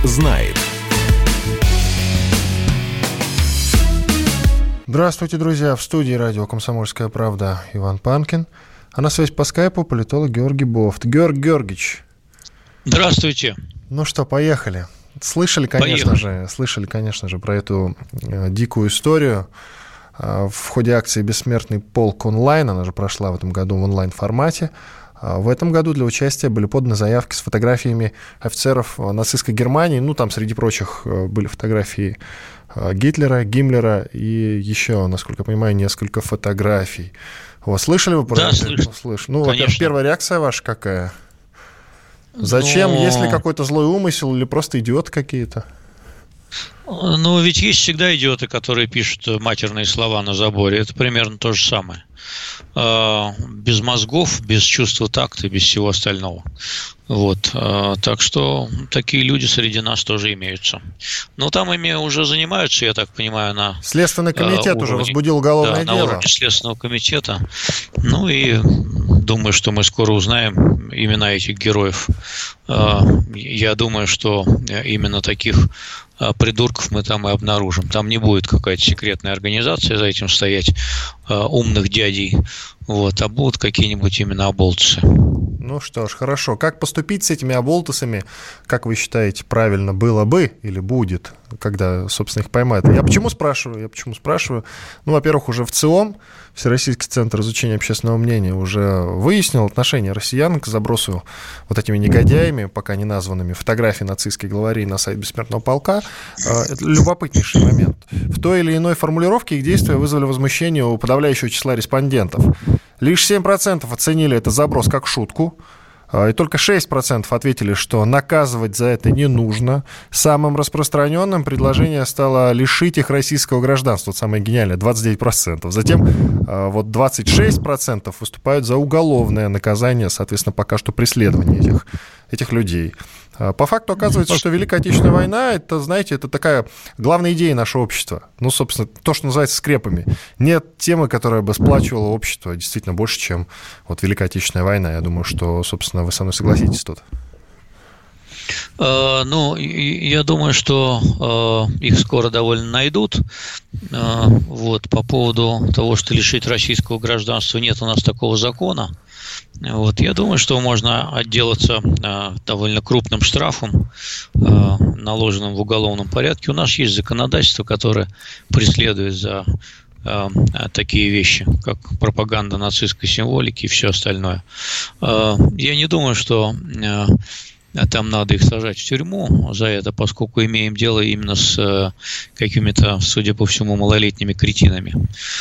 знает. Здравствуйте, друзья. В студии радио «Комсомольская правда» Иван Панкин. А на связь по скайпу политолог Георгий Бофт. Георгий Георгиевич. Здравствуйте. Ну что, поехали. Слышали, конечно же, про эту дикую историю. В ходе акции «Бессмертный полк онлайн», она же прошла в этом году в онлайн-формате, в этом году для участия были поданы заявки с фотографиями офицеров нацистской Германии. Ну, там, среди прочих, были фотографии Гитлера, Гиммлера и еще, насколько я понимаю, несколько фотографий. Вот, слышали вы про это? Слышу. Ну, во-первых, первая реакция ваша какая? Зачем? Есть ли какой-то злой умысел или просто идиоты какие-то? Ну, ведь есть всегда идиоты, которые пишут матерные слова на заборе. Это примерно то же самое. Без мозгов, без чувства такта, без всего остального. Вот. Так что такие люди среди нас тоже имеются. Но там ими уже занимаются, я так понимаю, на Следственный комитет уже возбудил уголовное дело. На уровне Следственного комитета. Ну и думаю, что мы скоро узнаем имена этих героев. Я думаю, что именно таких придурков мы там и обнаружим. Там не будет какая-то секретная организация за этим стоять, умных дядей, вот, а будут какие-нибудь именно оболтусы. Ну что ж, хорошо. Как поступить с этими оболтусами, как вы считаете, правильно было бы или будет, когда, собственно, их поймают? Я почему спрашиваю? Ну, во-первых, уже в ЦИОМ, Всероссийский центр изучения общественного мнения, уже выяснил отношение россиян к забросу вот этими негодяями, пока не названными, фотографий нацистской главари на сайт Бессмертного полка. Это любопытнейший момент. В той или иной формулировке их действия вызвали возмущение у подавляющего числа респондентов. Лишь 7% оценили этот заброс как шутку, и только 6% ответили, что наказывать за это не нужно. Самым распространенным предложение стало лишить их российского гражданства. Вот самое гениальное, 29%. Затем вот 26% выступают за уголовное наказание, соответственно, пока что преследование этих людей. По факту оказывается, что Великая Отечественная война, это, знаете, это такая главная идея нашего общества. Ну, собственно, то, что называется скрепами. Нет темы, которая бы сплачивала общество действительно больше, чем вот Великая Отечественная война. Я думаю, что, собственно, вы со мной согласитесь тут. Ну, я думаю, что их скоро довольно найдут. Вот, по поводу того, что лишить российского гражданства, нет у нас такого закона. Вот, я думаю, что можно отделаться довольно крупным штрафом, наложенным в уголовном порядке. У нас есть законодательство, которое преследует за такие вещи, как пропаганда нацистской символики и все остальное. Я не думаю, что там надо их сажать в тюрьму за это, поскольку имеем дело именно с какими-то, судя по всему, малолетними кретинами.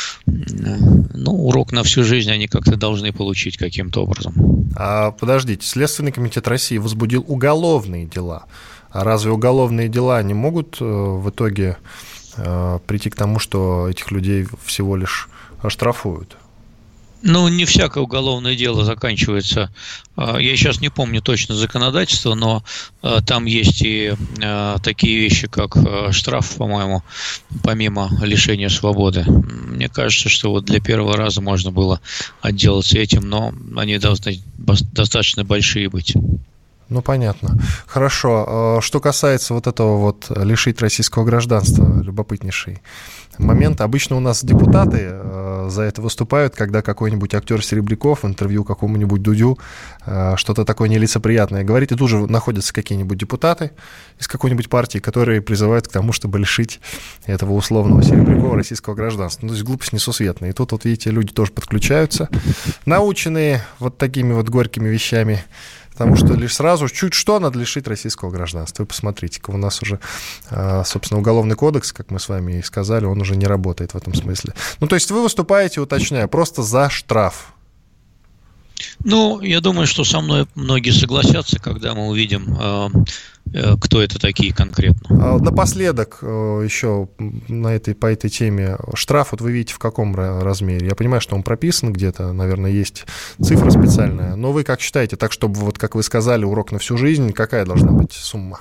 Ну, урок на всю жизнь они как-то должны получить каким-то образом. Подождите, Следственный комитет России возбудил уголовные дела. А разве уголовные дела не могут в итоге прийти к тому, что этих людей всего лишь оштрафуют? Ну, не всякое уголовное дело заканчивается. Я сейчас не помню точно законодательство, но там есть и такие вещи, как штраф, по-моему, помимо лишения свободы. Мне кажется, что вот для первого раза можно было отделаться этим, но они должны достаточно большие быть. Ну, понятно. Хорошо. Что касается вот этого вот лишить российского гражданства, любопытнейший момент. Обычно у нас депутаты за это выступают, когда какой-нибудь актер Серебряков в интервью какому-нибудь Дудю что-то такое нелицеприятное говорит, и тут же находятся какие-нибудь депутаты из какой-нибудь партии, которые призывают к тому, чтобы лишить этого условного Серебрякова российского гражданства. Ну, то есть глупость несусветная. И тут, вот видите, люди тоже подключаются, наученные вот такими вот горькими вещами. Потому что лишь сразу, чуть что, надо лишить российского гражданства. Вы посмотрите-ка, у нас уже, собственно, уголовный кодекс, как мы с вами и сказали, он уже не работает в этом смысле. Ну, то есть вы выступаете, уточняю, просто за штраф. Ну, я думаю, что со мной многие согласятся, когда мы увидим, кто это такие конкретно. Напоследок еще по этой теме штраф, вот вы видите в каком размере? Я понимаю, что он прописан где-то, наверное, есть цифра специальная, но вы как считаете, так чтобы, вот как вы сказали, урок на всю жизнь, какая должна быть сумма?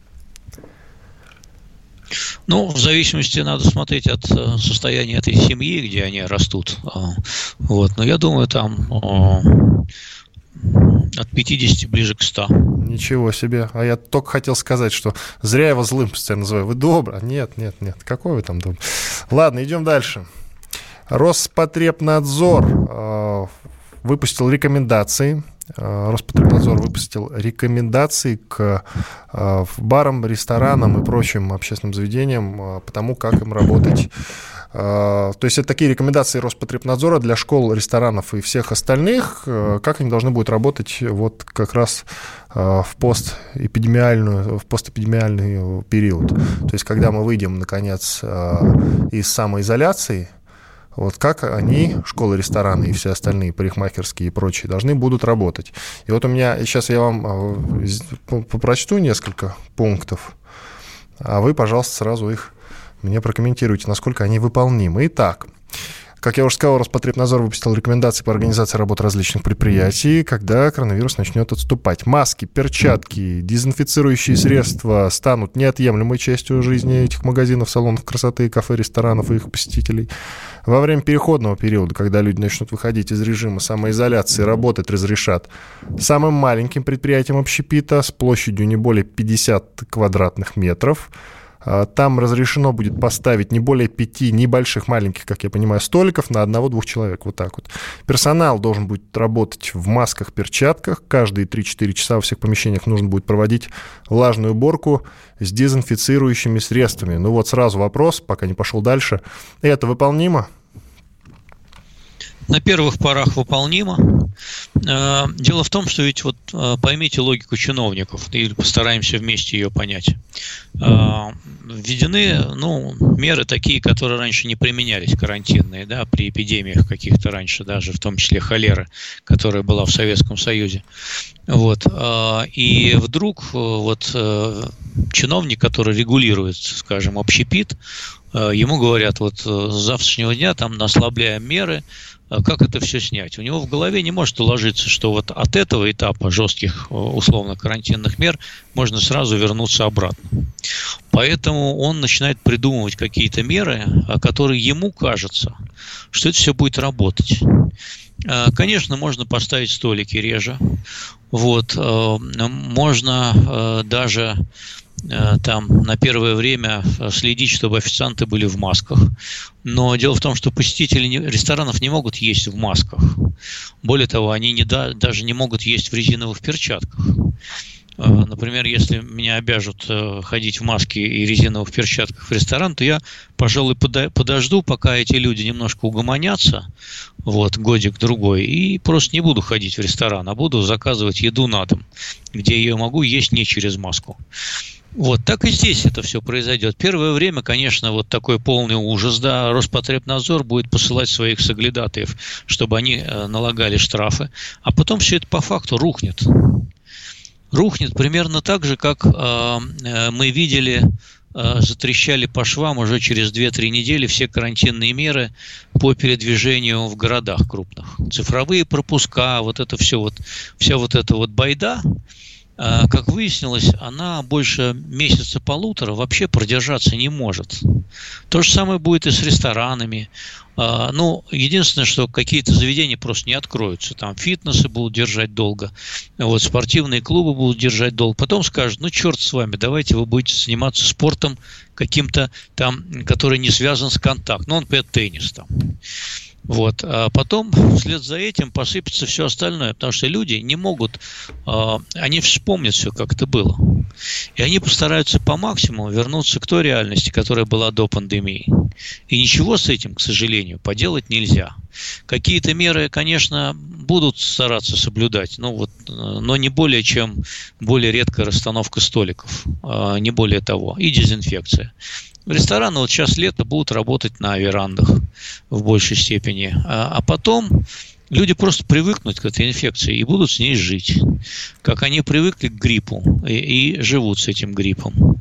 Ну, в зависимости надо смотреть от состояния этой семьи, где они растут. Вот. Но я думаю, там от 50 ближе к 100. Ничего себе. А я только хотел сказать, что зря я его злым постоянно называю. Вы добрый? Нет. Какой вы там добрый? Ладно, идем дальше. Роспотребнадзор выпустил рекомендации. Роспотребнадзор выпустил рекомендации к барам, ресторанам и прочим общественным заведениям по тому, как им работать. То есть это такие рекомендации Роспотребнадзора для школ, ресторанов и всех остальных, как они должны будут работать вот как раз в постэпидемиальный период. То есть когда мы выйдем, наконец, из самоизоляции, вот как они, школы, рестораны и все остальные, парикмахерские и прочие, должны будут работать. И вот у меня, сейчас я вам прочту несколько пунктов, а вы, пожалуйста, сразу их мне прокомментируйте, насколько они выполнимы. Итак, как я уже сказал, Роспотребнадзор выпустил рекомендации по организации работы различных предприятий, когда коронавирус начнет отступать. Маски, перчатки, дезинфицирующие средства станут неотъемлемой частью жизни этих магазинов, салонов красоты, кафе, ресторанов и их посетителей. Во время переходного периода, когда люди начнут выходить из режима самоизоляции, работать разрешат самым маленьким предприятиям общепита с площадью не более 50 квадратных метров. Там разрешено будет поставить не более 5 небольших, маленьких, как я понимаю, столиков на 1-2 человек. Вот так вот. Персонал должен будет работать в масках, перчатках. Каждые 3-4 часа во всех помещениях нужно будет проводить влажную уборку с дезинфицирующими средствами. Ну вот сразу вопрос, пока не пошел дальше. Это выполнимо? На первых порах выполнимо. Дело в том, что ведь вот поймите логику чиновников, и постараемся вместе ее понять. Введены меры такие, которые раньше не применялись, карантинные, да, при эпидемиях каких-то раньше, даже в том числе холеры, которая была в Советском Союзе. Вот. И вдруг чиновник, который регулирует, скажем, общепит, ему говорят, вот с завтрашнего дня там ослабляем меры, как это все снять? У него в голове не может уложиться, что вот от этого этапа жестких, условно, карантинных мер можно сразу вернуться обратно. Поэтому он начинает придумывать какие-то меры, которые ему кажется, что это все будет работать. Конечно, можно поставить столики реже. Вот. Можно даже там на первое время следить, чтобы официанты были в масках. Но дело в том, что посетители ресторанов не могут есть в масках. Более того, они даже не могут есть в резиновых перчатках. Например, если меня обяжут ходить в маске и резиновых перчатках в ресторан, то я, пожалуй, подожду, пока эти люди немножко угомонятся, годик-другой, и просто не буду ходить в ресторан, а буду заказывать еду на дом, где я могу есть не через маску. Вот, так и здесь это все произойдет. Первое время, конечно, вот такой полный ужас, да, Роспотребнадзор будет посылать своих соглядатаев, чтобы они налагали штрафы, а потом все это по факту рухнет. Рухнет примерно так же, как мы видели, затрещали по швам уже через 2-3 недели все карантинные меры по передвижению в городах крупных. Цифровые пропуска, вся эта байда, как выяснилось, она больше месяца-полутора вообще продержаться не может. То же самое будет и с ресторанами. Единственное, что какие-то заведения просто не откроются. Там фитнесы будут держать долго, спортивные клубы будут держать долго. Потом скажут, черт с вами, давайте вы будете заниматься спортом каким-то там, который не связан с контактом. Например, теннис там. А потом вслед за этим посыпется все остальное, потому что люди не могут, они вспомнят все, как это было. И они постараются по максимуму вернуться к той реальности, которая была до пандемии. И ничего с этим, к сожалению, поделать нельзя. Какие-то меры, конечно, будут стараться соблюдать, но не более, чем более редкая расстановка столиков, не более того, и дезинфекция. Рестораны сейчас лето будут работать на верандах в большей степени, а потом люди просто привыкнут к этой инфекции и будут с ней жить, как они привыкли к гриппу и живут с этим гриппом.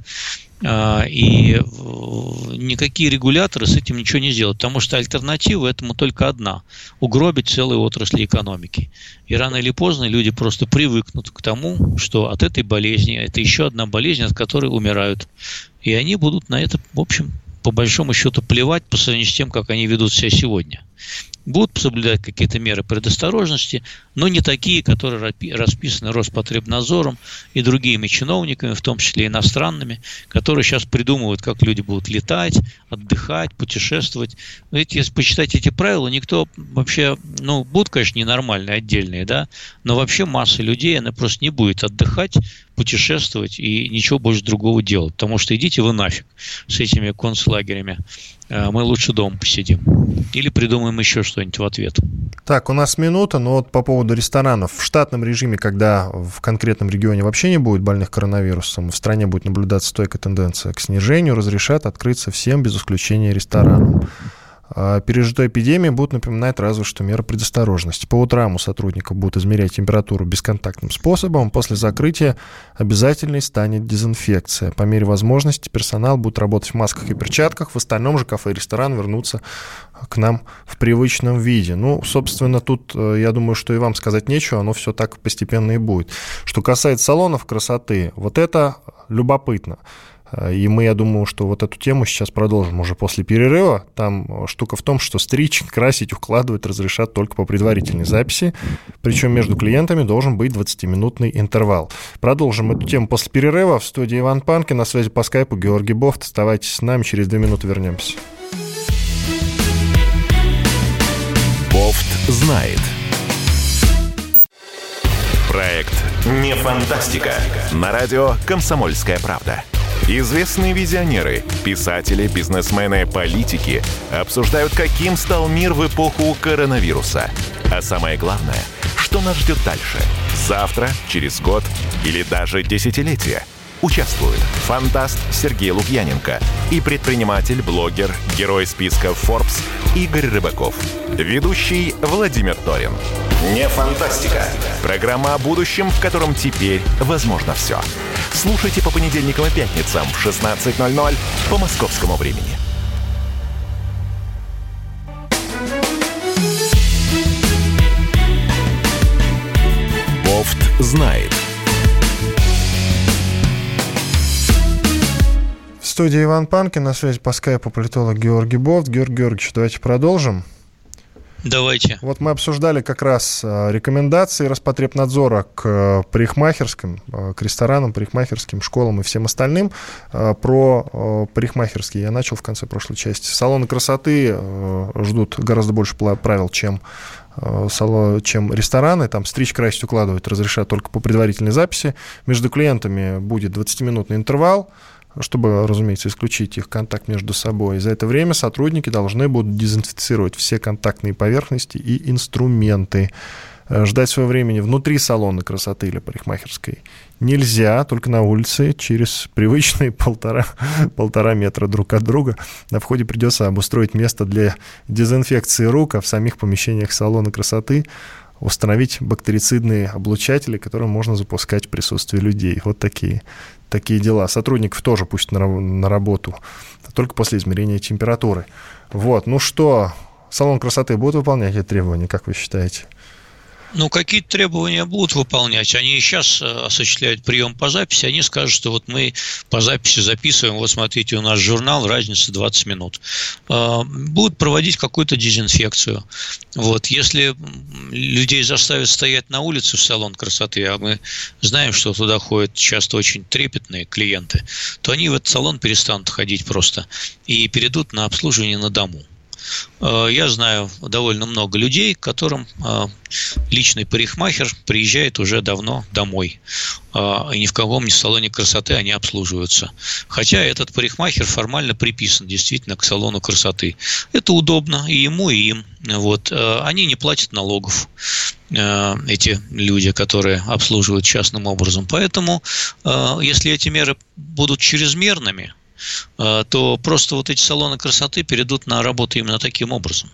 И никакие регуляторы с этим ничего не сделают, потому что альтернатива этому только одна – угробить целые отрасли экономики. И рано или поздно люди просто привыкнут к тому, что от этой болезни, это еще одна болезнь, от которой умирают. И они будут на это, в общем, по большому счету плевать по сравнению с тем, как они ведут себя сегодня. будут соблюдать какие-то меры предосторожности, но не такие, которые расписаны Роспотребнадзором и другими чиновниками, в том числе иностранными, которые сейчас придумывают, как люди будут летать, отдыхать, путешествовать. Но ведь если почитать эти правила, никто вообще, будут, конечно, ненормальные, отдельные, да, но вообще масса людей, она просто не будет отдыхать, путешествовать и ничего больше другого делать, потому что идите вы нафиг с этими концлагерями. Мы лучше дома посидим. Или придумаем еще что-нибудь в ответ. Так, у нас минута, но вот по поводу ресторанов. В штатном режиме, когда в конкретном регионе вообще не будет больных коронавирусом, в стране будет наблюдаться стойкая тенденция к снижению, разрешат открыться всем без исключения ресторанам. Пережитой эпидемии будут напоминать разве что меры предосторожности. По утрам у сотрудников будут измерять температуру бесконтактным способом. После закрытия обязательной станет дезинфекция. По мере возможности персонал будет работать в масках и перчатках. В остальном же кафе и ресторан вернутся к нам в привычном виде. Собственно, тут, я думаю, что и вам сказать нечего. Оно все так постепенно и будет. Что касается салонов красоты, вот это любопытно. И мы, я думаю, что вот эту тему сейчас продолжим уже после перерыва. Там штука в том, что стричь, красить, укладывать разрешат только по предварительной записи. Причем между клиентами должен быть 20-минутный интервал. Продолжим эту тему после перерыва. В студии Иван Панкин, на связи по скайпу Георгий Бофт. Оставайтесь с нами, через 2 минуты вернемся. Бофт знает. Проект «Не фантастика» на радио «Комсомольская правда». Известные визионеры, писатели, бизнесмены, политики обсуждают, каким стал мир в эпоху коронавируса. А самое главное, что нас ждет дальше? Завтра, через год или даже десятилетие? Участвуют фантаст Сергей Лукьяненко и предприниматель, блогер, герой списка Forbes Игорь Рыбаков. Ведущий Владимир Торин. Не фантастика. Программа о будущем, в котором теперь возможно все. Слушайте по понедельникам и пятницам в 16:00 по московскому времени. Бофт знает. В студии Иван Панкин, на связи по скайпу политолог Георгий Бофт. Георгий Георгиевич, давайте продолжим. Давайте. Вот мы обсуждали как раз рекомендации Роспотребнадзора к парикмахерским, к ресторанам, парикмахерским, школам и всем остальным. Про парикмахерские я начал в конце прошлой части. Салоны красоты ждут гораздо больше правил, чем рестораны. Там стричь, красить, укладывать разрешат только по предварительной записи. Между клиентами будет 20-минутный интервал, чтобы, разумеется, исключить их контакт между собой. И за это время сотрудники должны будут дезинфицировать все контактные поверхности и инструменты. Ждать своего времени внутри салона красоты или парикмахерской нельзя, только на улице, через привычные полтора метра друг от друга. На входе придется обустроить место для дезинфекции рук, а в самих помещениях салона красоты установить бактерицидные облучатели, которые можно запускать в присутствии людей. Вот такие дела. Сотрудников тоже пусть на работу, только после измерения температуры. Вот, что, салон красоты будет выполнять эти требования, как вы считаете? Какие-то требования будут выполнять. Они и сейчас осуществляют прием по записи. Они скажут, что вот мы по записи записываем, вот смотрите, у нас журнал, разница 20 минут. Будут проводить какую-то дезинфекцию. Вот. Если людей заставят стоять на улице в салон красоты, а мы знаем, что туда ходят часто очень трепетные клиенты, то они в этот салон перестанут ходить просто и перейдут на обслуживание на дому. Я знаю довольно много людей, к которым личный парикмахер приезжает уже давно домой. И ни в каком ни салоне красоты они обслуживаются. Хотя этот парикмахер формально приписан действительно к салону красоты. Это удобно и ему, и им. Вот. Они не платят налогов, эти люди, которые обслуживают частным образом. Поэтому, если эти меры будут чрезмерными, то просто вот эти салоны красоты перейдут на работу именно таким образом.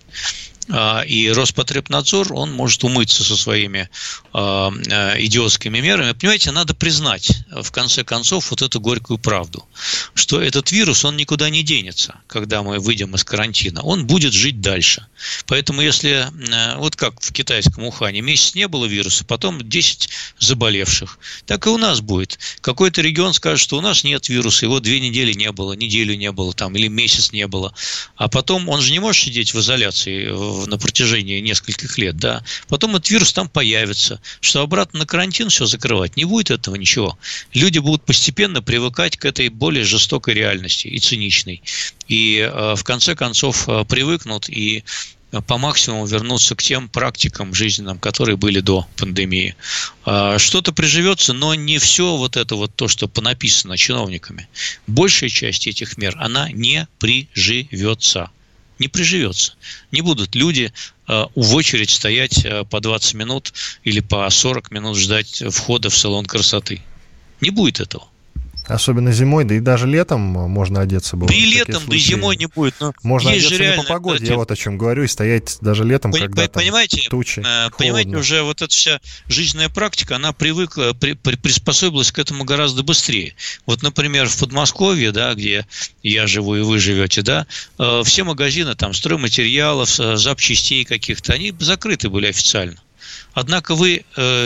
И Роспотребнадзор, он может умыться со своими идиотскими мерами. Понимаете, надо признать, в конце концов, вот эту горькую правду, что этот вирус, он никуда не денется, когда мы выйдем из карантина. Он будет жить дальше. Поэтому если, вот как в китайском Ухане, месяц не было вируса, потом 10 заболевших, так и у нас будет. Какой-то регион скажет, что у нас нет вируса, его 2 недели не было, неделю не было, там, или месяц не было. А потом он же не может сидеть в изоляции, на протяжении нескольких лет, да, потом этот вирус там появится, что обратно на карантин все закрывать, не будет этого ничего. Люди будут постепенно привыкать к этой более жестокой реальности и циничной. И в конце концов привыкнут и по максимуму вернуться к тем практикам жизненным, которые были до пандемии. Что-то приживется, но не все вот это вот то, что понаписано чиновниками. Большая часть этих мер, она не приживется. Не приживется. Не будут люди в очередь стоять по 20 минут или по 40 минут ждать входа в салон красоты. Не будет этого. Особенно зимой, да и даже летом можно одеться. Да и летом, да и зимой не будет. Но можно одеться не по погоде, я вот о чем говорю, и стоять даже летом, когда там тучи, понимаете, уже вот эта вся жизненная практика, она привыкла, приспособилась к этому гораздо быстрее. Вот, например, в Подмосковье, да, где я живу и вы живете, да, все магазины там стройматериалов, запчастей каких-то, они закрыты были официально. Однако вы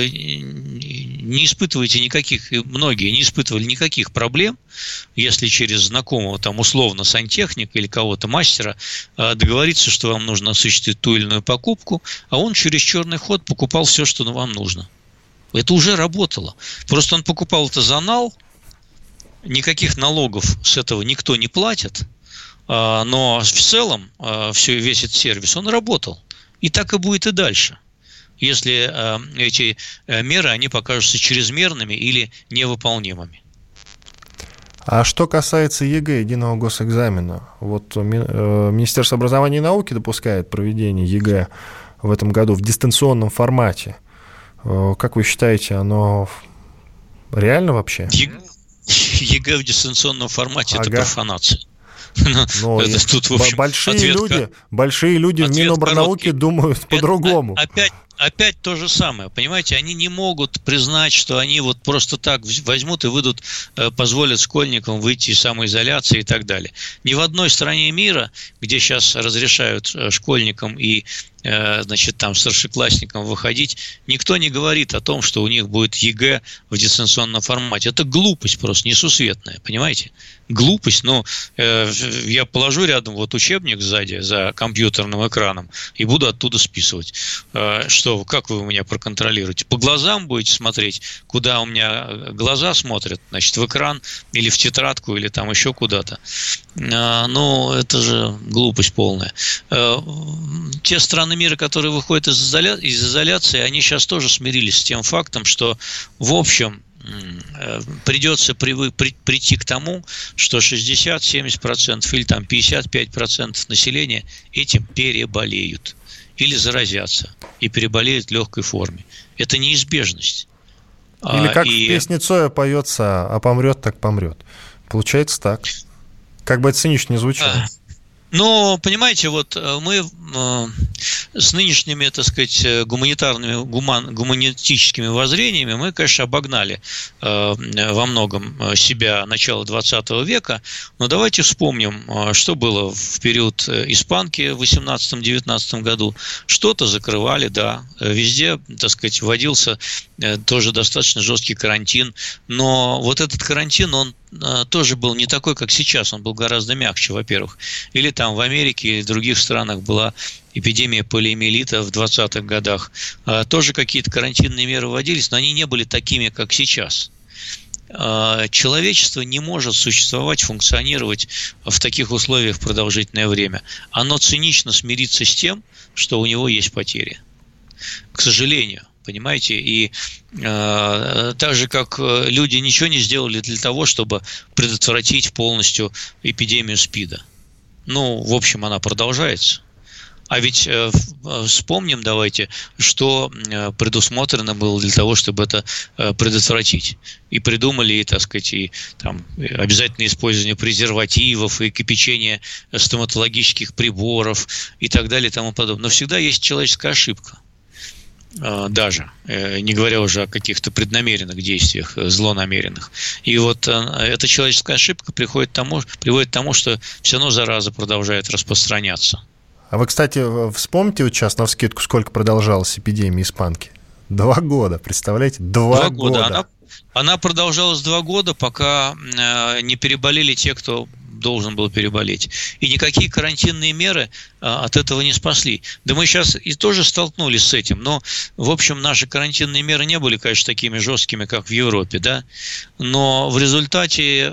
не испытываете никаких, многие не испытывали никаких проблем, если через знакомого, там, условно, сантехника или кого-то мастера договориться, что вам нужно осуществить ту или иную покупку, а он через черный ход покупал все, что вам нужно. Это уже работало. Просто он покупал это за нал, никаких налогов с этого никто не платит, но в целом весь этот сервис, он работал. И так и будет и дальше, если эти меры, они покажутся чрезмерными или невыполнимыми. А что касается ЕГЭ, единого госэкзамена, вот Министерство образования и науки допускает проведение ЕГЭ в этом году в дистанционном формате. Как вы считаете, оно реально вообще? ЕГЭ в дистанционном формате – это профанация. Но тут, в общем, большие люди в Минобрнауке думают по-другому. Опять то же самое, понимаете, они не могут признать, что они вот просто так возьмут и выйдут, позволят школьникам выйти из самоизоляции и так далее. Ни в одной стране мира, где сейчас разрешают школьникам и значит, там старшеклассникам выходить, никто не говорит о том, что у них будет ЕГЭ в дистанционном формате. Это глупость просто несусветная, понимаете? Глупость, но я положу рядом вот учебник сзади за компьютерным экраном и буду оттуда списывать. Что, как вы у меня проконтролируете? По глазам будете смотреть, куда у меня глаза смотрят, значит, в экран или в тетрадку, или там еще куда-то. Ну, это же глупость полная. Те страны мира, которые выходят из изоляции, они сейчас тоже смирились с тем фактом, что, в общем, придется прийти к тому, что 60-70% или там 55% населения этим переболеют или заразятся и переболеют в легкой форме. Это неизбежность. Или как в песне Цоя поется: «А помрет, так помрет». Получается так. Как бы это цинично не звучало. Но, понимаете, вот мы с нынешними, так сказать, гуманистическими воззрениями мы, конечно, обогнали во многом себя начала 20 века, но давайте вспомним, что было в период испанки в 18-19 году. Что-то закрывали, да, везде, так сказать, вводился тоже достаточно жесткий карантин, но вот этот карантин, он тоже был не такой, как сейчас, он был гораздо мягче, во-первых. Или там в Америке и в других странах была эпидемия полиомиелита в 20-х годах. Тоже какие-то карантинные меры вводились, но они не были такими, как сейчас. Человечество не может существовать, функционировать в таких условиях продолжительное время. Оно цинично смирится с тем, что у него есть потери. К сожалению. Понимаете, и так же, как люди ничего не сделали для того, чтобы предотвратить полностью эпидемию СПИДа. Ну, в общем, она продолжается. А ведь вспомним, давайте, что предусмотрено было для того, чтобы это предотвратить. И придумали, так сказать, и там обязательное использование презервативов, и кипячение стоматологических приборов и так далее и тому подобное. Но всегда есть человеческая ошибка. Даже, не говоря уже о каких-то преднамеренных действиях, злонамеренных. И вот эта человеческая ошибка приводит к тому, что все равно зараза продолжает распространяться. А вы, кстати, вспомните вот сейчас навскидку, сколько продолжалась эпидемия испанки? 2 года, представляете? 2 года. Она продолжалась 2 года, пока не переболели те, кто должен был переболеть. И никакие карантинные меры от этого не спасли. Да мы сейчас и тоже столкнулись с этим, но, в общем, наши карантинные меры не были, конечно, такими жесткими, как в Европе, да, но в результате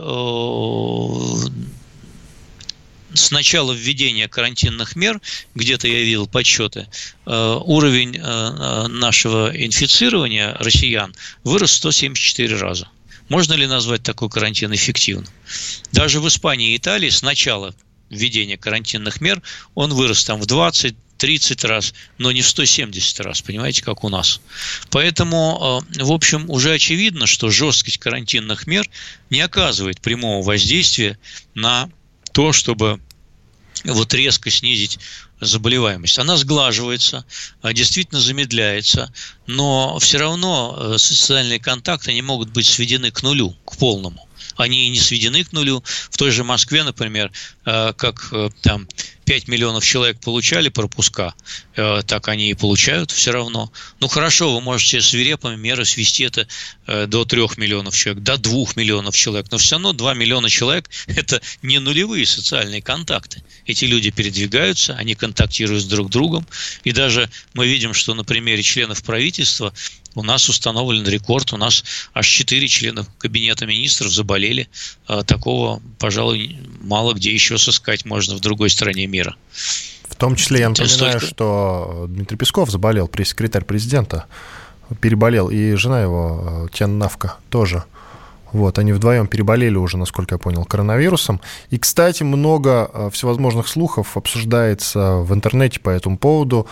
с начала введения карантинных мер, где-то я видел подсчеты, уровень нашего инфицирования россиян вырос в 174 раза. Можно ли назвать такой карантин эффективным? Даже в Испании и Италии с начала введения карантинных мер он вырос там в 20-30 раз, но не в 170 раз, понимаете, как у нас. Поэтому, в общем, уже очевидно, что жесткость карантинных мер не оказывает прямого воздействия на то, чтобы вот резко снизить заболеваемость. Она сглаживается, действительно замедляется, но все равно социальные контакты не могут быть сведены к нулю, к полному. Они и не сведены к нулю. В той же Москве, например, как там 5 миллионов человек получали пропуска, так они и получают все равно. Ну хорошо, вы можете свирепыми меры свести это до 3 миллионов человек, до 2 миллионов человек, но все равно 2 миллиона человек – это не нулевые социальные контакты. Эти люди передвигаются, они контактируют друг с другом, и даже мы видим, что на примере членов правительства у нас установлен рекорд, у нас аж 4 члена кабинета министров заболели. Такого, пожалуй, мало где еще сыскать можно в другой стране мира. В том числе, я напоминаю, что Дмитрий Песков заболел, пресс-секретарь президента, переболел, и жена его, Тен Навка, тоже. Вот, они вдвоем переболели уже, насколько я понял, коронавирусом. И, кстати, много всевозможных слухов обсуждается в интернете по этому поводу.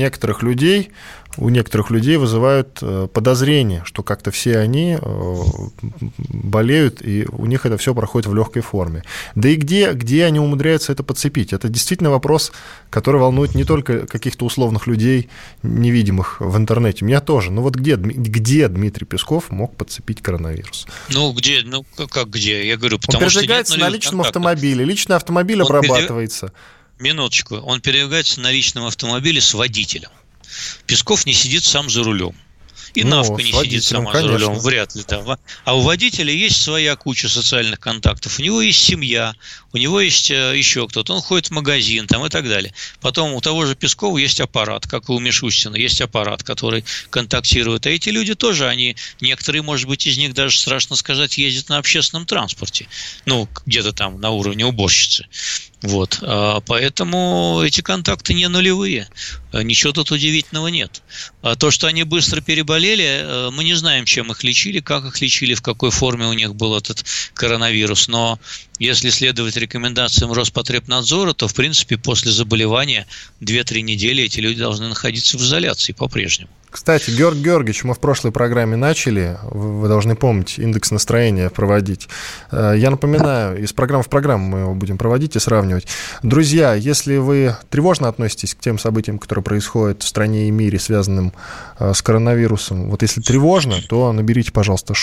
У некоторых людей вызывают подозрение, что как-то все они болеют, и у них это все проходит в легкой форме. Да и где они умудряются это подцепить? Это действительно вопрос, который волнует не только каких-то условных людей, невидимых в интернете. Меня тоже. Ну вот где Дмитрий Песков мог подцепить коронавирус? Ну где? Ну как где? Я говорю, потому что он передвигается на личном автомобиле. Личный автомобиль обрабатывается. Минуточку. Он передвигается на личном автомобиле с водителем. Песков не сидит сам за рулем. И Навка не сидит сама за рулем, вряд ли. Да. А у водителя есть своя куча социальных контактов. У него есть семья, у него есть еще кто-то. Он ходит в магазин там, и так далее. Потом у того же Пескова есть аппарат, как и у Мишустина, есть аппарат, который контактирует. А эти люди тоже, некоторые, может быть, из них даже, страшно сказать, ездят на общественном транспорте. Ну, где-то там на уровне уборщицы. Вот. Поэтому эти контакты не нулевые. Ничего тут удивительного нет. То, что они быстро переболели, мы не знаем, чем их лечили, как их лечили, в какой форме у них был этот коронавирус. Но если следовать рекомендациям Роспотребнадзора, то, в принципе, после заболевания 2-3 недели эти люди должны находиться в изоляции по-прежнему. Кстати, Георгий Георгиевич, мы в прошлой программе начали, вы должны помнить, индекс настроения проводить. Я напоминаю, из программы в программу мы его будем проводить и сравнивать. Друзья, если вы тревожно относитесь к тем событиям, которые происходят в стране и мире, связанным с коронавирусом, вот если тревожно, то наберите, пожалуйста,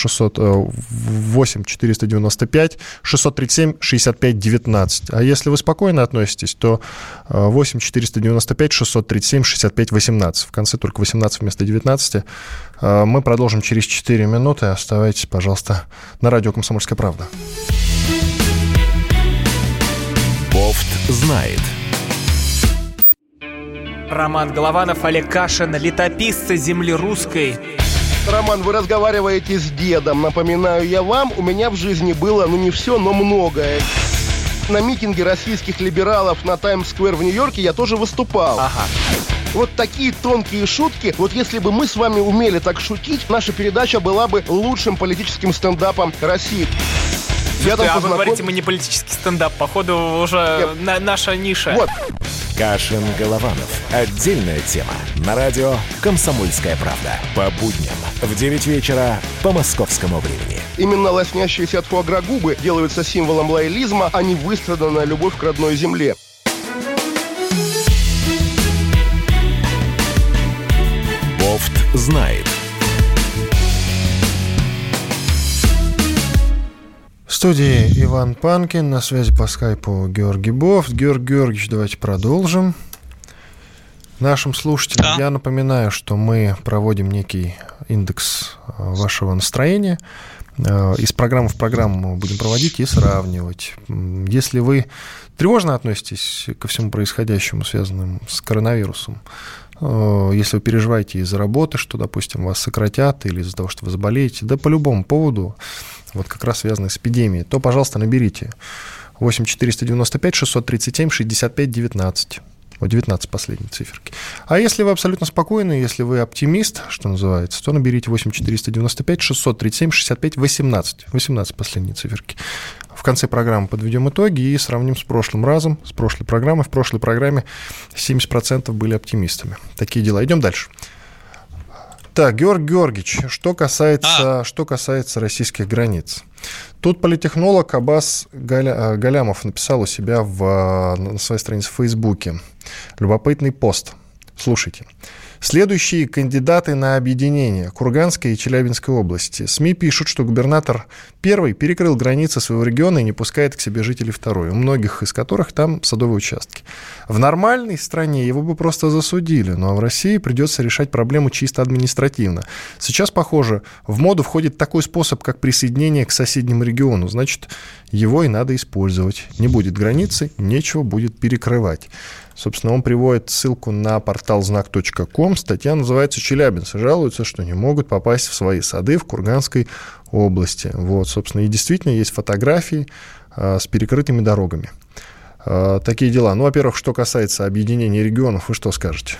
8-497-637-65-19. А если вы спокойно относитесь, то 8-495-637-65-18. В конце только 18 вместо 19. Мы продолжим через 4 минуты. Оставайтесь, пожалуйста, на радио «Комсомольская правда». Бофт знает. Роман Голованов, Олег Кашин, летописцы земли русской. Роман, вы разговариваете с дедом. Напоминаю я вам, у меня в жизни было, не все, но многое. На митинге российских либералов на Таймс-сквер в Нью-Йорке я тоже выступал. Ага. Вот такие тонкие шутки. Вот если бы мы с вами умели так шутить, наша передача была бы лучшим политическим стендапом России. Слушайте, вы говорите, мы не политический стендап. Походу, уже наша ниша. Вот. Кашин, Голованов. Отдельная тема. На радио «Комсомольская правда». По будням в 9 вечера по московскому времени. Именно лоснящиеся от фуагра губы делаются символом лоялизма, а не выстраданная любовь к родной земле. Бофт знает. В студии Иван Панкин, на связи по скайпу Георгий Бофт. Георгий Георгиевич, давайте продолжим. Нашим слушателям я напоминаю, что мы проводим некий индекс вашего настроения. из программы в программу будем проводить и сравнивать. Если вы тревожно относитесь ко всему происходящему, связанному с коронавирусом, если вы переживаете из-за работы, что, допустим, вас сократят, или из-за того, что вы заболеете, да по любому поводу, вот как раз связанный с эпидемией, то, пожалуйста, наберите 8 495 637 65 19. Вот 19 последние циферки. А если вы абсолютно спокойны, если вы оптимист, что называется, то наберите 8 495 637 65 18. 18 последние циферки. В конце программы подведем итоги и сравним с прошлым разом, с прошлой программой. В прошлой программе 70% были оптимистами. Такие дела. Идем дальше. Так, Георгий Георгиевич, что касается российских границ. Тут политтехнолог Аббас Галямов написал у себя на своей странице в Фейсбуке любопытный пост. Слушайте. Следующие кандидаты на объединение Курганской и Челябинской области. СМИ пишут, что губернатор первый перекрыл границы своего региона и не пускает к себе жителей второй, у многих из которых там садовые участки. В нормальной стране его бы просто засудили, но в России придется решать проблему чисто административно. Сейчас, похоже, в моду входит такой способ, как присоединение к соседнему региону. Значит, его и надо использовать. Не будет границы, нечего будет перекрывать. Собственно, он приводит ссылку на портал знак.ком. Статья называется «Челябинцы жалуются, что не могут попасть в свои сады в Курганской области». Вот, собственно, и действительно есть фотографии с перекрытыми дорогами. Такие дела. Ну, во-первых, что касается объединения регионов, вы что скажете?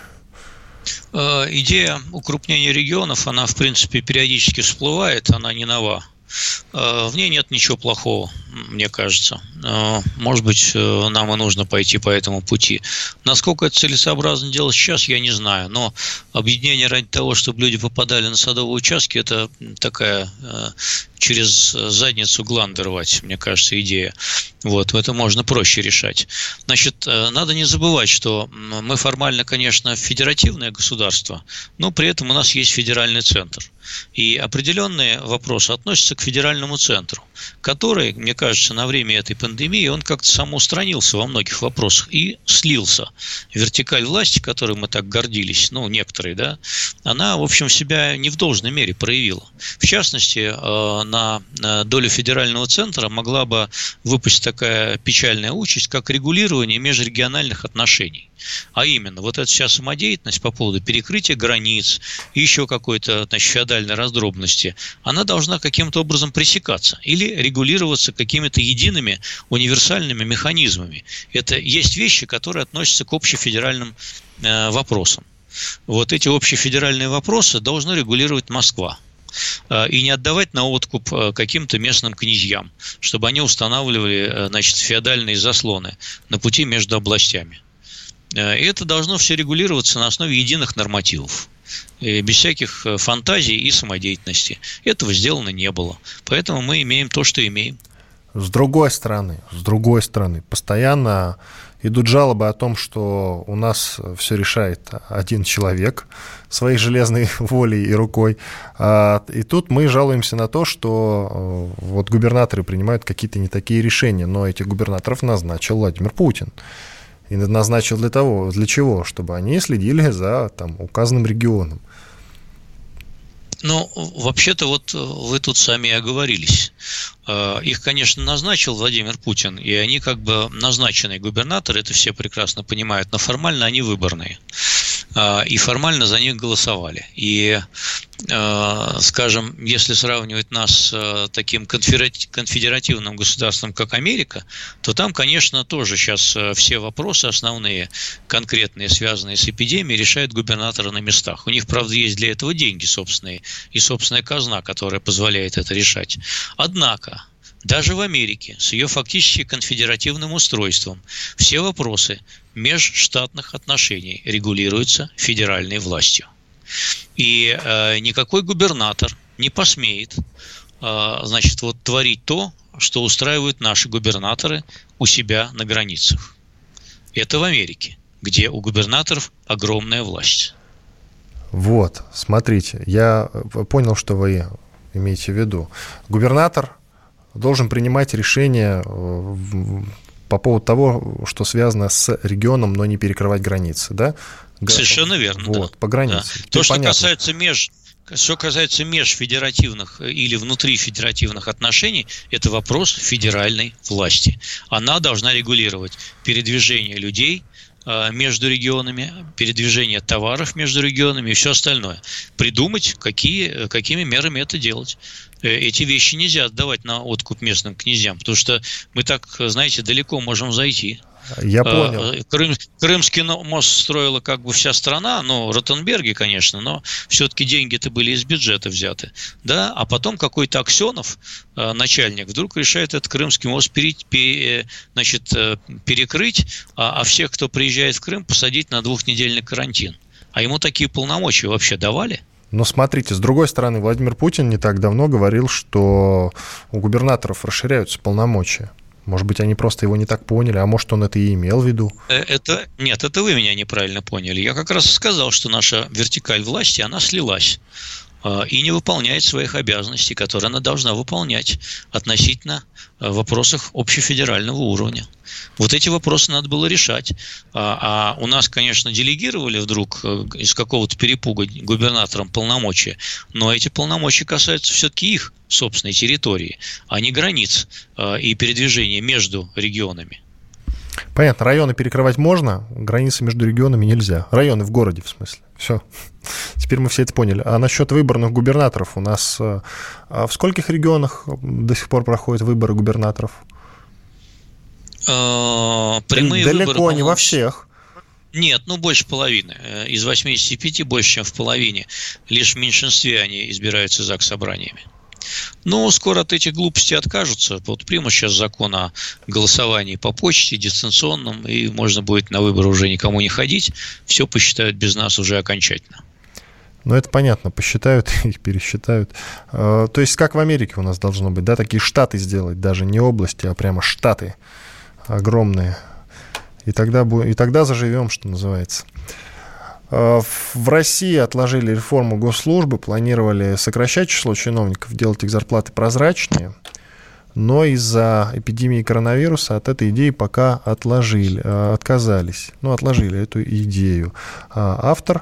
Идея укрупнения регионов, она, в принципе, периодически всплывает, она не нова. В ней нет ничего плохого, мне кажется. Может быть, нам и нужно пойти по этому пути. Насколько это целесообразно делать сейчас, я не знаю. Но объединение ради того, чтобы люди попадали на садовые участки, это такая через задницу гланды рвать, мне кажется, идея. Вот, это можно проще решать. Значит, надо не забывать, что мы формально, конечно, федеративное государство, но при этом у нас есть федеральный центр. И определенные вопросы относятся к федеральному центру, который, мне кажется, на время этой пандемии, он как-то самоустранился во многих вопросах и слился. Вертикаль власти, которой мы так гордились, ну, некоторые, да, она, в общем, себя не в должной мере проявила. В частности, на долю федерального центра могла бы выпасть такая печальная участь, как регулирование межрегиональных отношений. А именно, вот эта вся самодеятельность по поводу перекрытия границ и еще какой-то, значит, феодальной раздробности, она должна каким-то образом пресекаться или регулироваться какими-то едиными универсальными механизмами. Это есть вещи, которые относятся к общефедеральным вопросам. Вот эти общефедеральные вопросы должна регулировать Москва. И не отдавать на откуп каким-то местным князьям, чтобы они устанавливали, значит, феодальные заслоны на пути между областями. И это должно все регулироваться на основе единых нормативов, без всяких фантазий и самодеятельности. Этого сделано не было. Поэтому мы имеем то, что имеем. С другой стороны, постоянно идут жалобы о том, что у нас все решает один человек своей железной волей и рукой. И тут мы жалуемся на то, что вот губернаторы принимают какие-то не такие решения, но этих губернаторов назначил Владимир Путин. И назначил для чего? Чтобы они следили за указанным регионом. Ну, вообще-то вот вы тут сами и оговорились. Их, конечно, назначил Владимир Путин, и они как бы назначенные губернаторы, это все прекрасно понимают, но формально они выборные. И формально за них голосовали. И, скажем, если сравнивать нас с таким конфедеративным государством, как Америка, то там, конечно, тоже сейчас все вопросы основные, конкретные, связанные с эпидемией, решают губернаторы на местах. У них, правда, есть для этого деньги собственные и собственная казна, которая позволяет это решать. Однако, даже в Америке с ее фактически конфедеративным устройством все вопросы межштатных отношений регулируются федеральной властью. И никакой губернатор не посмеет, значит, вот творить то, что устраивают наши губернаторы у себя на границах. Это в Америке, где у губернаторов огромная власть. Вот, смотрите, я понял, что вы имеете в виду. Губернатор должен принимать решения по поводу того, что связано с регионом, но не перекрывать границы, да? Совершенно верно. Вот, да. по границе. Да. То, что касается Что касается межфедеративных или внутрифедеративных отношений, это вопрос федеральной власти. Она должна регулировать передвижение людей между регионами, передвижение товаров между регионами и все остальное. Придумать, какими мерами это делать. Эти вещи нельзя отдавать на откуп местным князьям, потому что мы так, знаете, далеко можем зайти. Я понял. Крымский мост строила как бы вся страна, Ротенберги, конечно, но все-таки деньги-то были из бюджета взяты. Да? А потом какой-то Аксенов, начальник, вдруг решает этот Крымский мост перекрыть, а всех, кто приезжает в Крым, посадить на 2-недельный карантин. А ему такие полномочия вообще давали? Но смотрите, с другой стороны, Владимир Путин не так давно говорил, что у губернаторов расширяются полномочия. Может быть, они просто его не так поняли, а может, он это и имел в виду? Нет, это вы меня неправильно поняли. Я как раз сказал, что наша вертикаль власти, она слилась и не выполняет своих обязанностей, которые она должна выполнять относительно вопросов общефедерального уровня. Вот эти вопросы надо было решать. А у нас, конечно, делегировали вдруг из какого-то перепуга губернаторам полномочия, но эти полномочия касаются все-таки их собственной территории, а не границ и передвижения между регионами. Понятно, районы перекрывать можно, границы между регионами нельзя. Районы в городе, в смысле. Все. Теперь мы все это поняли. А насчет выборных губернаторов у нас в скольких регионах до сих пор проходят выборы губернаторов? Прямые далеко выборы, не во всех. Нет, больше половины. Из 85 больше, чем в половине. Лишь в меньшинстве они избираются заксобраниями. Скоро от этих глупостей откажутся. Вот примут сейчас закон о голосовании по почте, дистанционном, и можно будет на выборы уже никому не ходить. Все посчитают без нас уже окончательно. Это понятно, посчитают и пересчитают. То есть, как в Америке у нас должно быть, да, такие штаты сделать, даже не области, а прямо штаты огромные. И тогда заживем, что называется. В России отложили реформу госслужбы, планировали сокращать число чиновников, делать их зарплаты прозрачнее, но из-за эпидемии коронавируса от этой идеи пока отказались. Отложили эту идею. Автор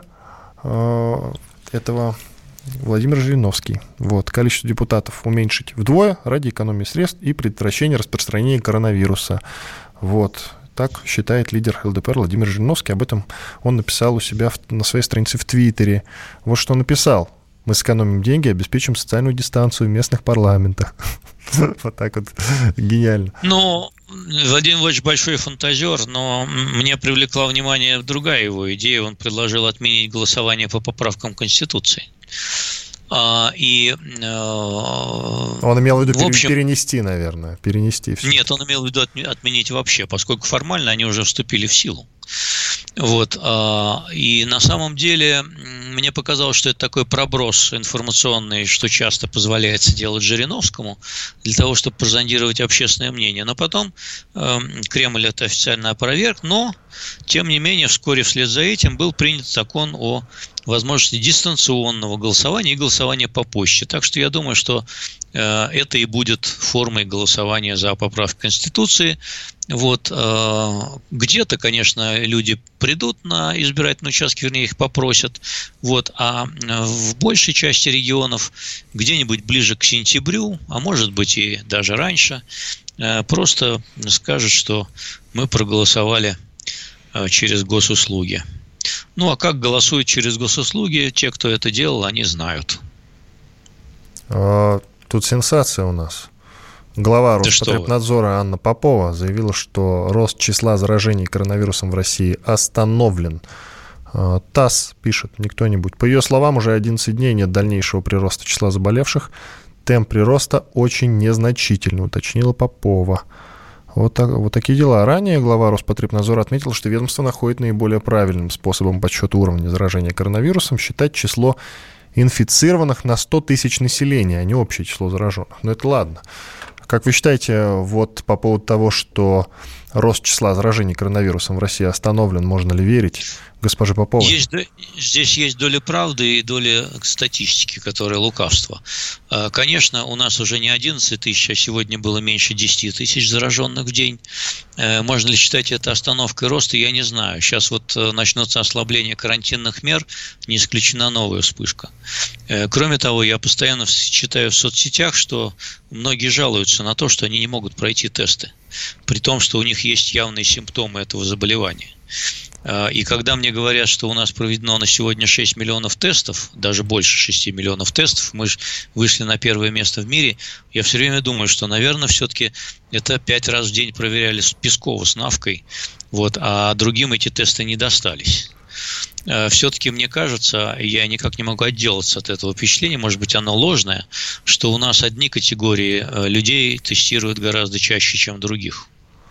этого Владимир Жириновский. Количество депутатов уменьшить вдвое ради экономии средств и предотвращения распространения коронавируса. Так считает лидер ЛДПР Владимир Жириновский. Об этом он написал у себя на своей странице в Твиттере. Вот что он написал. Мы сэкономим деньги, обеспечим социальную дистанцию в местных парламентах. Вот так вот гениально. Владимир Владимирович большой фантазер, но мне привлекла внимание другая его идея. Он предложил отменить голосование по поправкам Конституции. Он имел в виду перенести, наверное, перенести все. Нет, он имел в виду отменить вообще, поскольку формально они уже вступили в силу. И на самом деле мне показалось, что это такой проброс информационный, что часто позволяется делать Жириновскому, для того, чтобы прозондировать общественное мнение. Но потом Кремль это официально опроверг, но, тем не менее, вскоре вслед за этим был принят закон о возможности дистанционного голосования и голосования по почте. Так что я думаю, что это и будет формой голосования за поправки Конституции. Где-то, конечно, люди придут на избирательные участки, вернее, их попросят. А в большей части регионов, где-нибудь ближе к сентябрю, а может быть и даже раньше, просто скажут, что мы проголосовали через госуслуги. А как голосуют через госуслуги, те, кто это делал, они знают. Тут сенсация у нас. Глава Роспотребнадзора Анна Попова заявила, что рост числа заражений коронавирусом в России остановлен. ТАСС пишет не кто-нибудь. По ее словам, уже 11 дней нет дальнейшего прироста числа заболевших. Темп прироста очень незначительный, уточнила Попова. Вот такие дела. Ранее глава Роспотребнадзора отметил, что ведомство находит наиболее правильным способом подсчета уровня заражения коронавирусом считать число инфицированных на 100 тысяч населения, а не общее число зараженных. Но это ладно. Как вы считаете, по поводу того, что рост числа заражений коронавирусом в России остановлен, можно ли верить госпоже Поповой? Здесь есть доля правды и доля статистики, которая лукавство. Конечно, у нас уже не 11 тысяч, а сегодня было меньше 10 тысяч зараженных в день. Можно ли считать это остановкой роста, я не знаю. Сейчас вот начнется ослабление карантинных мер, не исключена новая вспышка. Кроме того, я постоянно читаю в соцсетях, что многие жалуются на то, что они не могут пройти тесты, при том, что у них есть явные симптомы этого заболевания. И когда мне говорят, что у нас проведено на сегодня 6 миллионов тестов, даже больше 6 миллионов тестов, мы же вышли на первое место в мире, я все время думаю, что, наверное, все-таки это 5 раз в день проверяли Пескова с Навкой, вот, а другим эти тесты не достались. Все-таки мне кажется, я никак не могу отделаться от этого впечатления, может быть, оно ложное, что у нас одни категории людей тестируют гораздо чаще, чем других.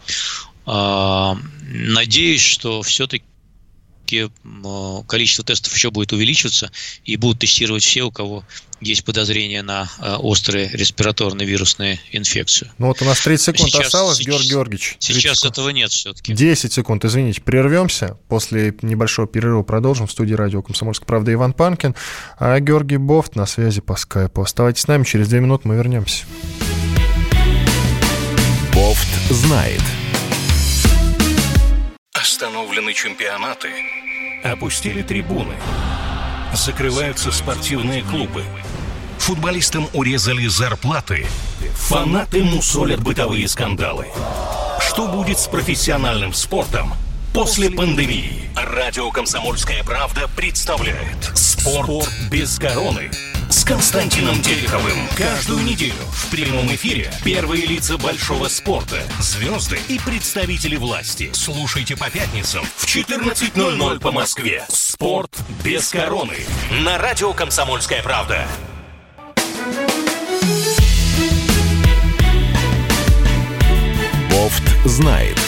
Надеюсь, что все-таки количество тестов еще будет увеличиваться и будут тестировать все, у кого есть подозрение на острую респираторную вирусную инфекцию. Ну вот у нас 30 секунд осталось, Георгий Георгиевич. Сейчас этого нет все-таки. 10 секунд, извините, прервемся. После небольшого перерыва продолжим. В студии радио «Комсомольская правда» Иван Панкин, а Георгий Бофт на связи по скайпу. Оставайтесь с нами, через 2 минуты мы вернемся. Бофт знает. Остановлены чемпионаты, опустили трибуны, закрываются спортивные клубы, футболистам урезали зарплаты, фанаты мусолят бытовые скандалы. Что будет с профессиональным спортом после пандемии? Радио «Комсомольская правда» представляет «Спорт без короны» с Константином Тереховым. Каждую неделю в прямом эфире первые лица большого спорта, звезды и представители власти. Слушайте по пятницам в 14:00 по Москве. «Спорт без короны» на радио «Комсомольская правда». Бофт знает.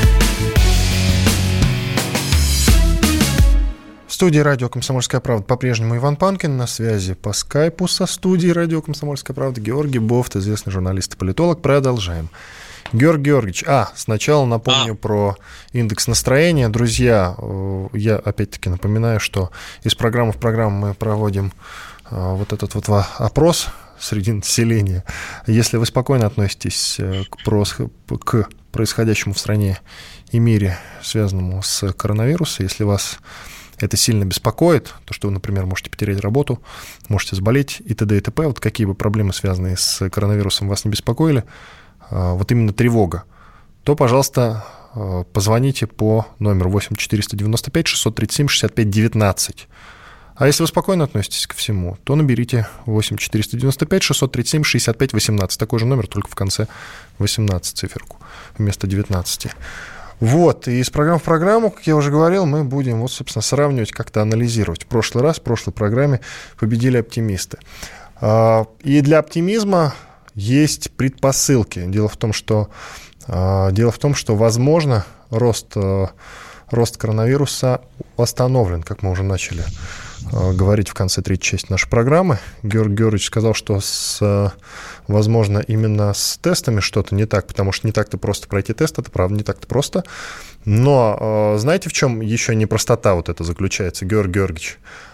В студии радио «Комсомольская правда» по-прежнему Иван Панкин, на связи по скайпу со студией радио «Комсомольская правда» Георгий Бофт, известный журналист и политолог. Продолжаем. Георгий Георгиевич, сначала напомню про индекс настроения. Друзья, я опять-таки напоминаю, что из программы в программу мы проводим вот этот вот опрос среди населения. Если вы спокойно относитесь к происходящему в стране и мире, связанному с коронавирусом, если вас это сильно беспокоит, то, что вы, например, можете потерять работу, можете заболеть и т.д. и т.п., вот какие бы проблемы, связанные с коронавирусом, вас не беспокоили, вот именно тревога, то, пожалуйста, позвоните по номеру 8 495 637 65 19. А если вы спокойно относитесь ко всему, то наберите 8 495 637 65 18. Такой же номер, только в конце 18 циферку вместо 19. Вот, и из программы в программу, как я уже говорил, мы будем, вот, собственно, сравнивать, как-то анализировать. В прошлой программе победили оптимисты. И для оптимизма есть предпосылки. Дело в том, что возможно, рост коронавируса остановлен, как мы уже начали говорить в конце третьей части нашей программы. Георгий Георгиевич сказал, что возможно, именно с тестами что-то не так, потому что не так-то просто пройти тест, это правда не так-то просто. Но знаете, в чем еще непростота вот это заключается, Георгий Георгиевич?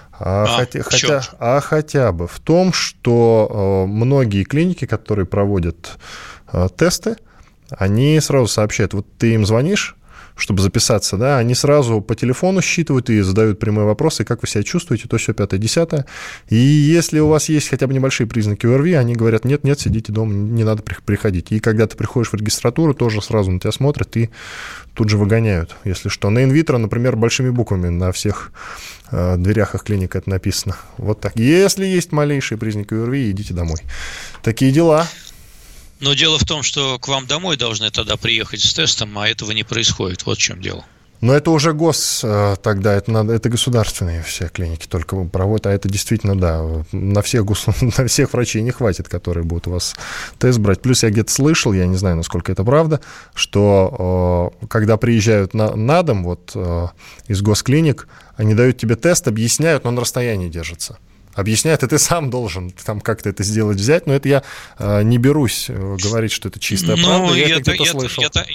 Хотя бы в том, что многие клиники, которые проводят тесты, они сразу сообщают, вот ты им звонишь, чтобы записаться, да, они сразу по телефону считывают и задают прямые вопросы, как вы себя чувствуете, то, все, 5-10. И если у вас есть хотя бы небольшие признаки ОРВИ, они говорят, нет, сидите дома, не надо приходить. И когда ты приходишь в регистратуру, тоже сразу на тебя смотрят и тут же выгоняют, если что. На инвитро, например, большими буквами на всех дверях их клиник это написано. Вот так. Если есть малейшие признаки ОРВИ, идите домой. Такие дела. Но дело в том, что к вам домой должны тогда приехать с тестом, а этого не происходит. Вот в чем дело. Но это уже тогда, это государственные все клиники только проводят, а это действительно, да, на всех врачей не хватит, которые будут у вас тест брать. Плюс я где-то слышал, я не знаю, насколько это правда, что когда приезжают на дом из госклиник, они дают тебе тест, объясняют, но на расстоянии держатся. Объясняют, и ты сам должен там как-то это сделать, взять, но это я не берусь говорить, что это чистая правда, я это где-то слышал.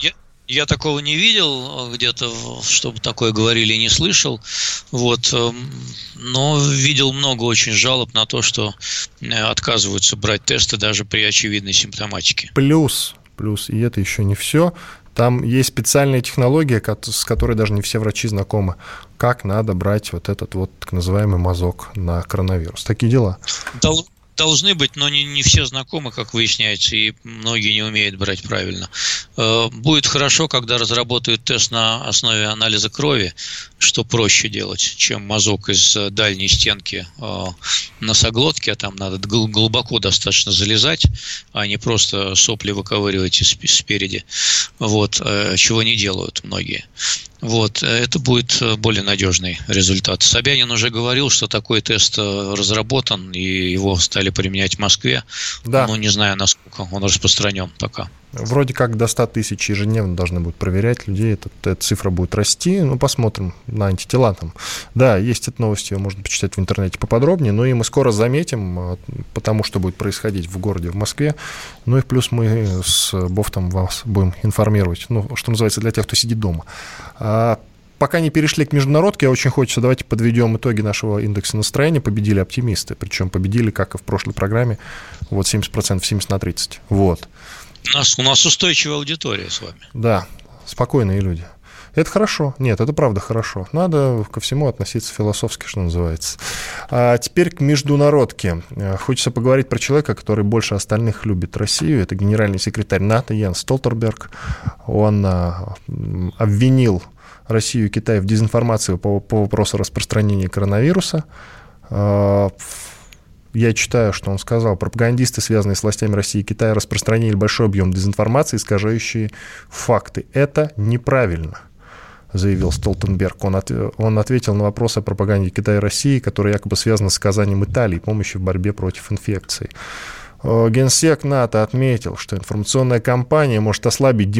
Я такого не видел где-то, чтобы такое говорили, не слышал. Вот. Но видел много очень жалоб на то, что отказываются брать тесты даже при очевидной симптоматике. Плюс, и это еще не все. Там есть специальная технология, с которой даже не все врачи знакомы. Как надо брать вот этот вот так называемый мазок на коронавирус. Такие дела. Должны быть, но не все знакомы, как выясняется, и многие не умеют брать правильно. Будет хорошо, когда разработают тест на основе анализа крови, что проще делать, чем мазок из дальней стенки носоглотки, а там надо глубоко достаточно залезать, а не просто сопли выковыривать спереди, вот, чего не делают многие. Вот, это будет более надежный результат. Собянин уже говорил, что такой тест разработан, и его стали применять в Москве. Да. Но не знаю, насколько он распространен пока. Вроде как до 100 тысяч ежедневно должны будут проверять людей. Эта цифра будет расти. Ну, посмотрим на антитела там. Да, есть эта новость, ее можно почитать в интернете поподробнее. Но и мы скоро заметим, потому что будет происходить в городе, в Москве. Ну и плюс мы с Бофтом вас будем информировать. Ну, что называется, для тех, кто сидит дома. Пока не перешли к международке, очень хочется, давайте подведем итоги нашего индекса настроения. Победили оптимисты, причем победили, как и в прошлой программе, вот 70%, 70/30. Вот. У нас устойчивая аудитория с вами. Да, спокойные люди. Это хорошо. Нет, это правда хорошо. Надо ко всему относиться философски, что называется. А теперь к международке. Хочется поговорить про человека, который больше остальных любит Россию. Это генеральный секретарь НАТО Йенс Столтенберг. Он обвинил Россию и Китай в дезинформации по вопросу распространения коронавируса. Я читаю, что он сказал. Пропагандисты, связанные с властями России и Китая, распространили большой объем дезинформации, искажающие факты. Это неправильно, заявил Столтенберг. Он ответил на вопросы о пропаганде Китая и России, которые якобы связаны с оказанием Италии помощи в борьбе против инфекции. Генсек НАТО отметил, что информационная кампания может ослабить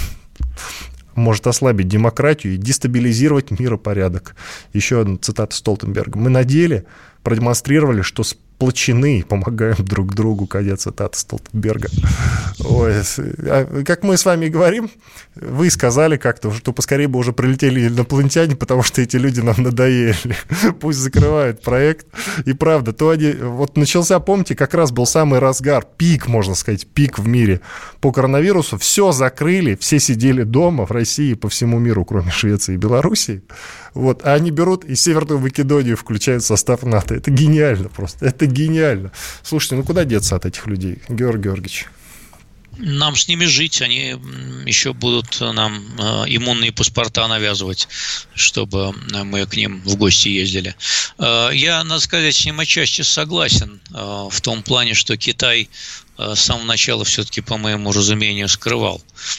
демократию и дестабилизировать миропорядок. Еще одна цитата Столтенберга. «Мы на деле продемонстрировали, что сплочены и помогаем друг другу», конец цитаты Столтенберга. Ой, как мы с вами говорим, вы сказали как-то, что поскорее бы уже прилетели инопланетяне, потому что эти люди нам надоели. Пусть закрывают проект. И правда, вот начался, помните, как раз был самый разгар, пик, можно сказать, пик в мире по коронавирусу. Все закрыли, все сидели дома в России, по всему миру, кроме Швеции и Белоруссии. Вот, а они берут и Северную Македонию включают в состав НАТО. Это гениально просто, это гениально. Слушайте, ну куда деться от этих людей, Георгий Георгиевич? Нам с ними жить, они еще будут нам иммунные паспорта навязывать, чтобы мы к ним в гости ездили. Я, надо сказать, с ним отчасти согласен в том плане, что Китай с самого начала все-таки, по моему разумению, скрывал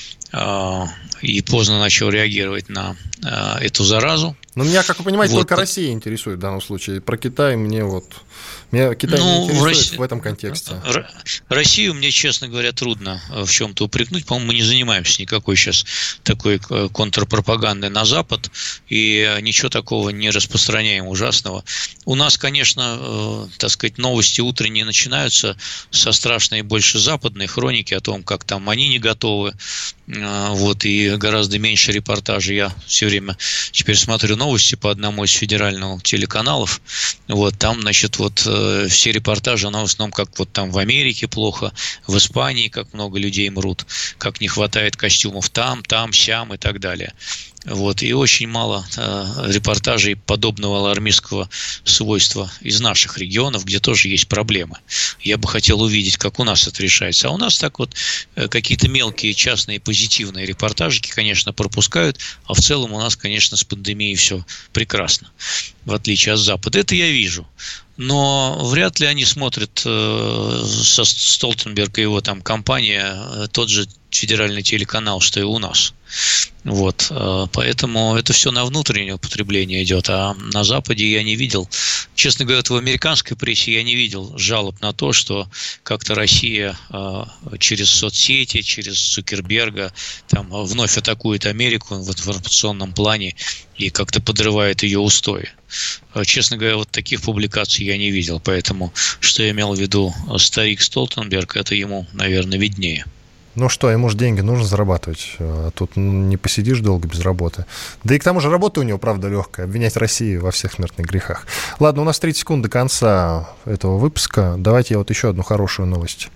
и поздно начал реагировать на эту заразу. Но меня, как вы понимаете, вот. Только Россия интересует в данном случае. Про Китай меня Китай не интересует в этом контексте. Россию мне, честно говоря, трудно в чем-то упрекнуть. По-моему, мы не занимаемся никакой сейчас такой контрпропагандой на Запад, и ничего такого не распространяем ужасного. У нас, конечно, так сказать, новости утренние начинаются со страшной больше западной хроники о том, как там они не готовы, вот, и гораздо меньше репортажей. Я все время теперь смотрю новости по одному из федеральных телеканалов, вот, там, значит, вот все репортажи, в основном, как вот там в Америке плохо, в Испании, как много людей мрут, как не хватает костюмов там, сям и так далее. Вот, и очень мало репортажей подобного алармистского свойства из наших регионов, где тоже есть проблемы. Я бы хотел увидеть, как у нас это решается. А у нас так вот какие-то мелкие частные позитивные репортажики, конечно, пропускают, а в целом у нас, конечно, с пандемией все прекрасно, в отличие от Запада. Это я вижу. Но вряд ли они смотрят со Столтенберга и его там компания тот же федеральный телеканал, что и у нас. Вот, поэтому это все на внутреннее употребление идет, а на Западе я не видел, честно говоря, в американской прессе я не видел жалоб на то, что как-то Россия через соцсети, через Цукерберга там вновь атакует Америку в информационном плане и как-то подрывает ее устои. Честно говоря, вот таких публикаций я не видел, поэтому что я имел в виду старик Столтенберг, это ему, наверное, виднее. Ну что, ему же деньги нужно зарабатывать, а тут не посидишь долго без работы. Да и к тому же работа у него, правда, легкая, обвинять Россию во всех смертных грехах. Ладно, у нас 30 секунд до конца этого выпуска. Давайте я вот еще одну хорошую новость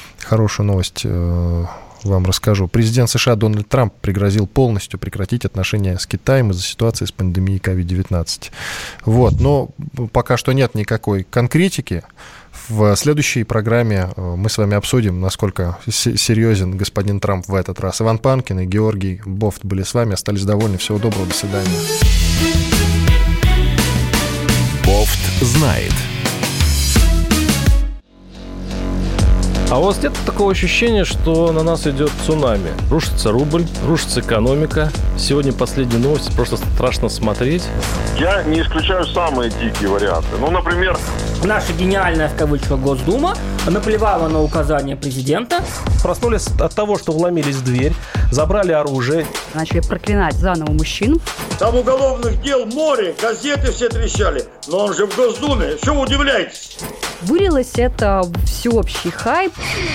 вам расскажу. Президент США Дональд Трамп пригрозил полностью прекратить отношения с Китаем из-за ситуации с пандемией COVID-19. Вот, но пока что нет никакой конкретики. В следующей программе мы с вами обсудим, насколько серьезен господин Трамп в этот раз. Иван Панкин и Георгий Бофт были с вами. Остались довольны. Всего доброго. До свидания. Бофт знает. А у вас нет такого ощущения, что на нас идет цунами? Рушится рубль, рушится экономика. Сегодня последние новости, просто страшно смотреть. Я не исключаю самые дикие варианты. Ну, например... Наша гениальная, в кавычках, Госдума наплевала на указания президента. Проснулись от того, что вломились в дверь, забрали оружие. Начали проклинать заново мужчин. Там уголовных дел море, газеты все трещали. Но он же в Госдуме, что вы удивляетесь? Вылилось это в всеобщий хайп.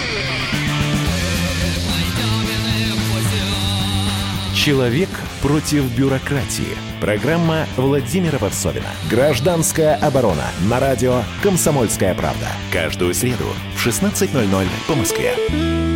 Человек против бюрократии. Программа Владимира Варсовина. Гражданская оборона. На радио «Комсомольская правда». Каждую среду в 16:00 по Москве.